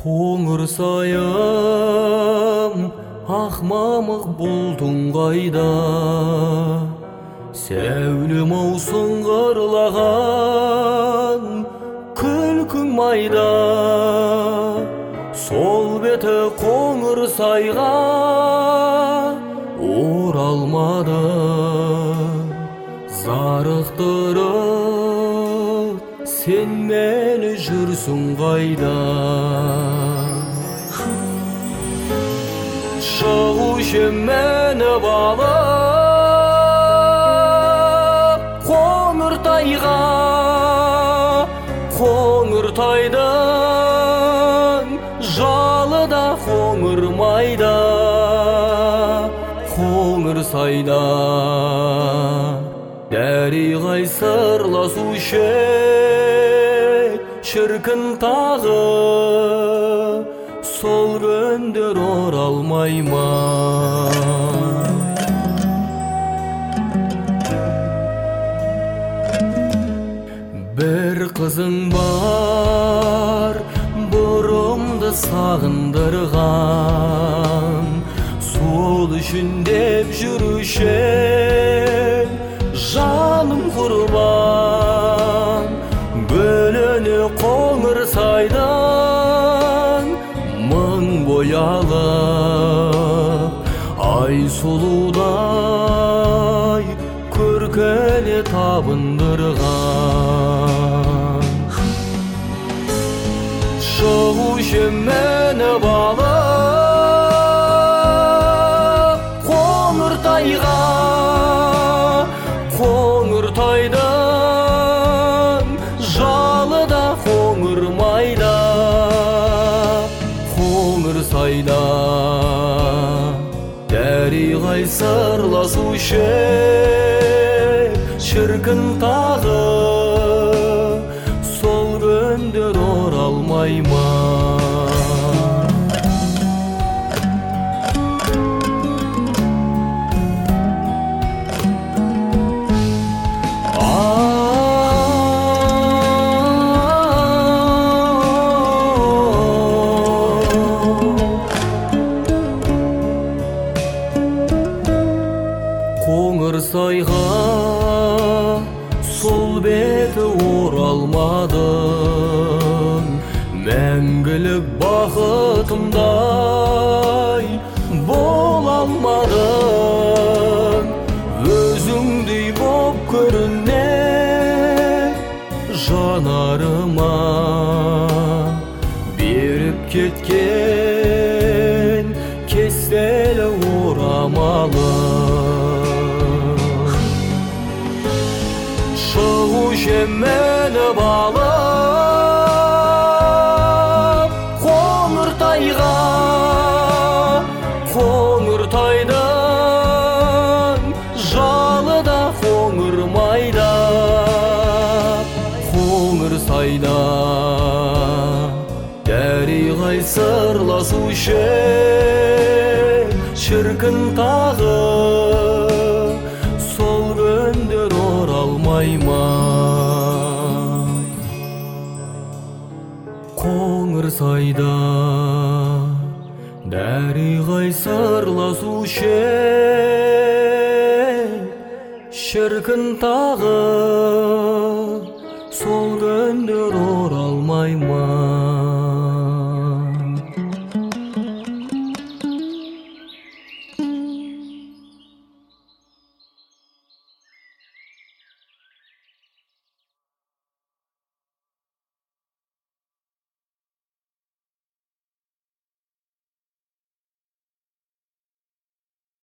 Қоңыр сайым ақ мамық бұлтың қайда, сәулем ау сыңғырлаған күлкің майда. Сол беті қоңыр сайға оралмады, зарықтырып сен мені жүрсің қайда. Шығушы мені балып Қоңыртайға, Қоңыртайдың жалы да қоңыр майда. Қоңыр сайда дәриғай сырласушы шіркін тағы, сол күндер оралмай ма? Бір қызың бар, бұрымды сағындырған, сол үшін деп жүруші жаным құрбан. Бөліні қоңыр сайдан мың боялып, ай сұлудай көркіне табындырған. Шығушы мені балып Қоңыртайға, Қоңыртайдың жалы да қоңыр майда. Қоңыр сайда дәриғай сырласушы шіркін тағы, сол күндер оралмай ма? Қоңыр сайға сол беті оралмадың, мәңгілік бақытымдай бола алмадың. Өзіңдей боп көріне жанарыма, беріп кеткен кестелі орамалы. Шығушы мені балып Қоңыртайға, Қоңыртайдың жалы да қоңыр майда. Қоңыр сайда дәриғай сырласушы шіркін тағы, сол күндер оралмай ма? Қоңыр сайда дәриғай сырласушы шіркін тағы, сол күндер оралмай ма?